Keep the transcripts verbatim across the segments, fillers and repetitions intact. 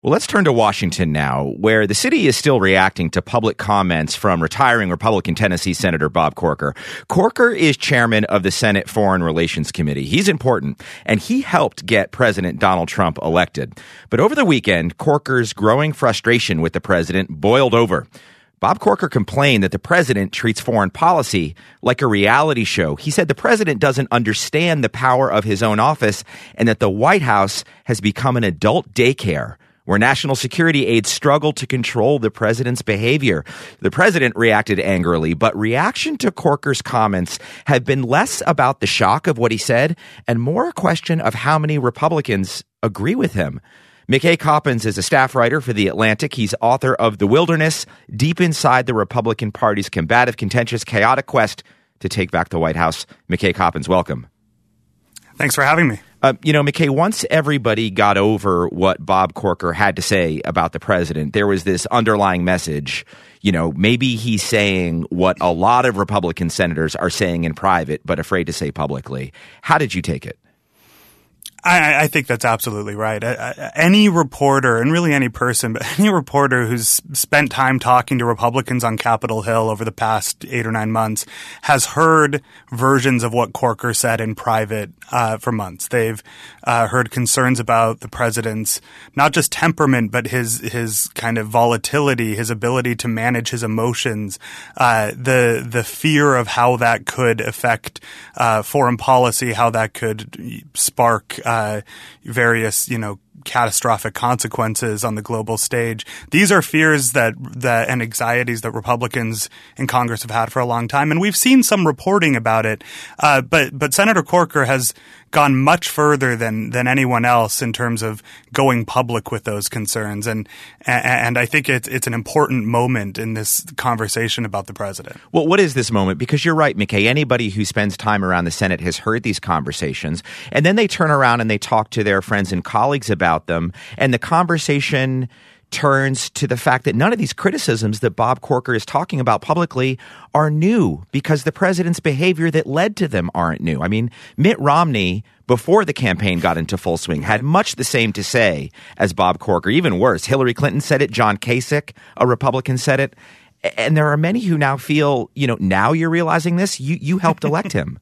Well, let's turn to Washington now, where the city is still reacting to public comments from retiring Republican Tennessee Senator Bob Corker. Corker is chairman of the Senate Foreign Relations Committee. He's important, and he helped get President Donald Trump elected. But over the weekend, Corker's growing frustration with the president boiled over. Bob Corker complained that the president treats foreign policy like a reality show. He said the president doesn't understand the power of his own office and that the White House has become an adult daycare where national security aides struggle to control the president's behavior. The president reacted angrily, but reaction to Corker's comments have been less about the shock of what he said and more a question of how many Republicans agree with him. McKay Coppins is a staff writer for The Atlantic. He's author of The Wilderness, Deep Inside the Republican Party's Combative, Contentious, Chaotic Quest to Take Back the White House. McKay Coppins, welcome. Thanks for having me. Uh, you know, McKay, once everybody got over what Bob Corker had to say about the president, there was this underlying message. You know, maybe he's saying what a lot of Republican senators are saying in private, but afraid to say publicly. How did you take it? I, I think that's absolutely right. Any reporter, and really any person, but any reporter who's spent time talking to Republicans on Capitol Hill over the past eight or nine months has heard versions of what Corker said in private uh, for months. They've uh, heard concerns about the president's not just temperament, but his his kind of volatility, his ability to manage his emotions, uh, the the fear of how that could affect uh, foreign policy, how that could spark Uh, various, you know, catastrophic consequences on the global stage. These are fears that that and anxieties that Republicans in Congress have had for a long time, and we've seen some reporting about it. Uh, but but Senator Corker has gone much further than than anyone else in terms of going public with those concerns, and and I think it's it's an important moment in this conversation about the president. Well, what is this moment? Because you're right, McKay. Anybody who spends time around the Senate has heard these conversations, and then they turn around and they talk to their friends and colleagues about them, and the conversation turns to the fact that none of these criticisms that Bob Corker is talking about publicly are new because the president's behavior that led to them aren't new. I mean, Mitt Romney, before the campaign got into full swing, had much the same to say as Bob Corker. Even worse, Hillary Clinton said it, John Kasich, a Republican, said it. And there are many who now feel, you know, now you're realizing this, you, you helped elect him.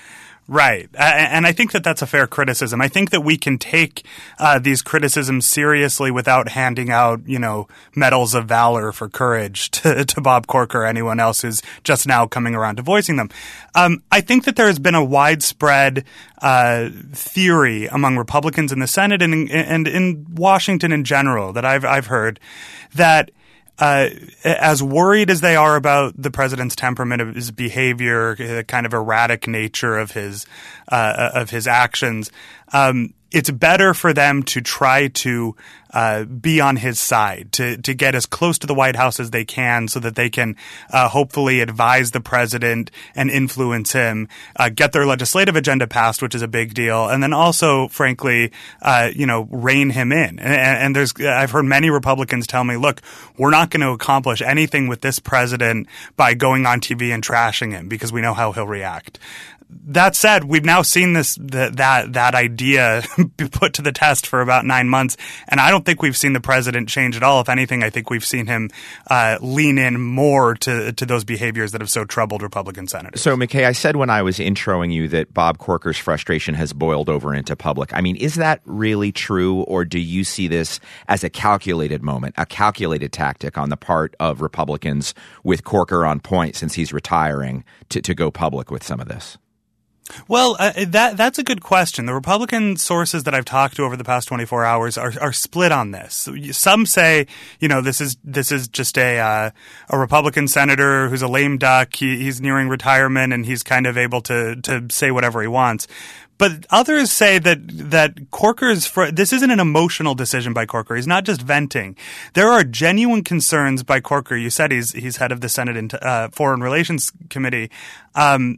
Right. And I think that that's a fair criticism. I think that we can take uh, these criticisms seriously without handing out, you know, medals of valor for courage to, to Bob Corker or anyone else who's just now coming around to voicing them. Um, I think that there has been a widespread uh, theory among Republicans in the Senate and, and in Washington in general that I've I've heard that Uh, as worried as they are about the president's temperament, of his behavior, the kind of erratic nature of his uh, of his actions, um, it's better for them to try to uh, be on his side, to to get as close to the White House as they can, so that they can uh, hopefully advise the president and influence him, uh, get their legislative agenda passed, which is a big deal, and then also, frankly, uh, you know, rein him in. And, and there's, I've heard many Republicans tell me, look, we're not going to accomplish anything with this president by going on T V and trashing him because we know how he'll react. That said, we've now seen this that that, that idea be put to the test for about nine months, and I don't think we've seen the president change at all. If anything, I think we've seen him uh, lean in more to to those behaviors that have so troubled Republican senators. So, McKay, I said when I was introing you that Bob Corker's frustration has boiled over into public. I mean, is that really true, or do you see this as a calculated moment, a calculated tactic on the part of Republicans with Corker on point since he's retiring to, to go public with some of this? Well, uh, that that's a good question. The Republican sources that I've talked to over the past twenty-four hours are are split on this. Some say, you know, this is this is just a uh, a Republican senator who's a lame duck. He, he's nearing retirement and he's kind of able to to say whatever he wants. But others say that that Corker's fr- this isn't an emotional decision by Corker. He's not just venting. There are genuine concerns by Corker. You said he's he's head of the Senate uh, Foreign Relations Committee. Um,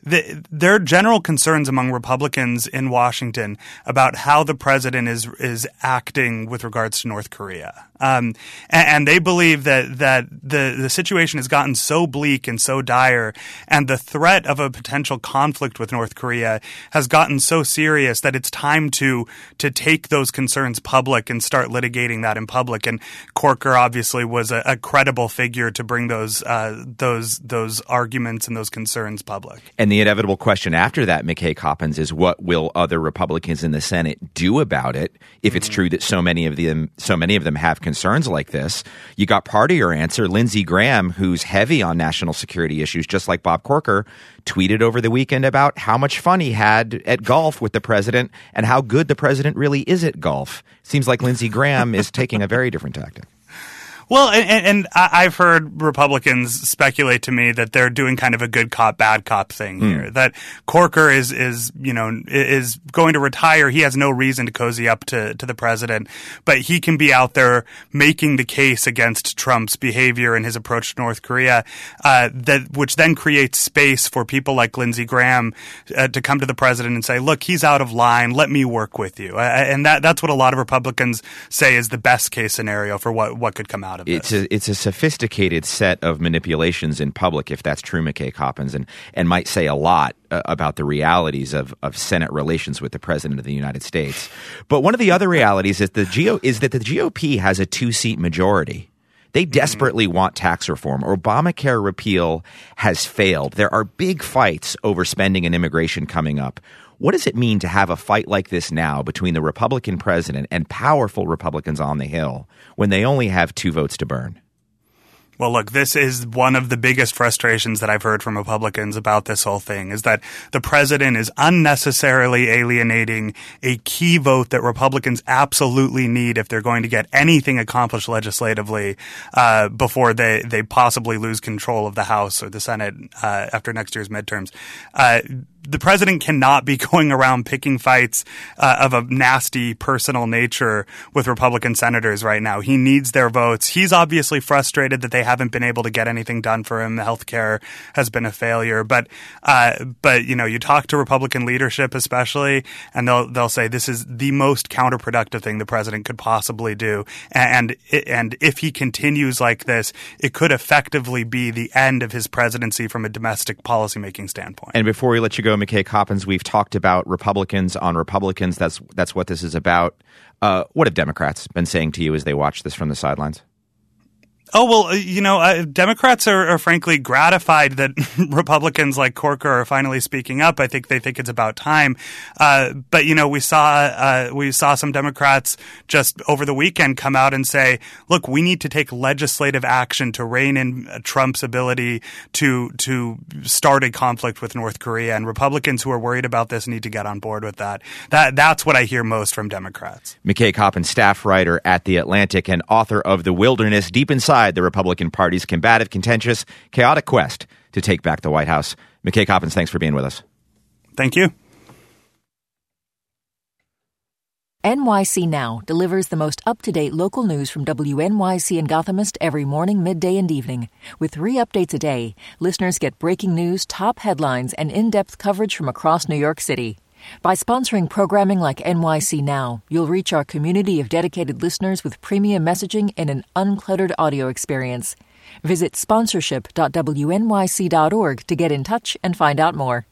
the, there are general concerns among Republicans in Washington about how the president is is acting with regards to North Korea. Um, and, and they believe that that the, the situation has gotten so bleak and so dire, and the threat of a potential conflict with North Korea has gotten so serious that it's time to to take those concerns public and start litigating that in public. And Corker obviously was a, a credible figure to bring those uh, those those arguments and those concerns public. And the inevitable question after that, McKay Coppins, is what will other Republicans in the Senate do about it if it's mm-hmm. true that so many of them so many of them have concerns like this? You got part of your answer. Lindsey Graham, who's heavy on national security issues, just like Bob Corker, tweeted over the weekend about how much fun he had at golf with the president and how good the president really is at golf. Seems like Lindsey Graham is taking a very different tactic. Well, and, and I've heard Republicans speculate to me that they're doing kind of a good cop, bad cop thing here. Mm. That Corker is, is, you know, is going to retire. He has no reason to cozy up to, to the president, but he can be out there making the case against Trump's behavior and his approach to North Korea, uh, that which then creates space for people like Lindsey Graham uh, to come to the president and say, "Look, he's out of line. Let me work with you." Uh, and that that's what a lot of Republicans say is the best case scenario for what what could come out. It's a, it's a sophisticated set of manipulations in public, if that's true, McKay Coppins, and, and might say a lot uh, about the realities of, of Senate relations with the President of the United States. But one of the other realities is, the G O, is that the G O P has a two-seat majority. They desperately mm-hmm. want tax reform. Obamacare repeal has failed. There are big fights over spending and immigration coming up. What does it mean to have a fight like this now between the Republican president and powerful Republicans on the Hill when they only have two votes to burn? Well, look, this is one of the biggest frustrations that I've heard from Republicans about this whole thing, is that the president is unnecessarily alienating a key vote that Republicans absolutely need if they're going to get anything accomplished legislatively uh, before they, they possibly lose control of the House or the Senate uh, after next year's midterms. Uh, The president cannot be going around picking fights uh, of a nasty personal nature with Republican senators right now. He needs their votes. He's obviously frustrated that they haven't been able to get anything done for him. Healthcare has been a failure. But, uh, but you know, you talk to Republican leadership especially, and they'll they'll say this is the most counterproductive thing the president could possibly do. And and if he continues like this, it could effectively be the end of his presidency from a domestic policymaking standpoint. And before we let you go, McKay Coppins, we've talked about Republicans on Republicans. That's that's what this is about. Uh, what have Democrats been saying to you as they watch this from the sidelines? Oh, well, you know, uh, Democrats are, are frankly gratified that Republicans like Corker are finally speaking up. I think they think it's about time. Uh, but, you know, we saw uh, we saw some Democrats just over the weekend come out and say, look, we need to take legislative action to rein in Trump's ability to to start a conflict with North Korea. And Republicans who are worried about this need to get on board with that. That That's what I hear most from Democrats. McKay Coppins, staff writer at The Atlantic and author of The Wilderness, Deep Inside the Republican Party's combative, contentious, chaotic quest to take back the White House. McKay Coppins, thanks for being with us. Thank you. N Y C Now delivers the most up-to-date local news from W N Y C and Gothamist every morning, midday, and evening. With three updates a day, listeners get breaking news, top headlines, and in-depth coverage from across New York City. By sponsoring programming like N Y C Now, you'll reach our community of dedicated listeners with premium messaging and an uncluttered audio experience. Visit sponsorship dot W N Y C dot org to get in touch and find out more.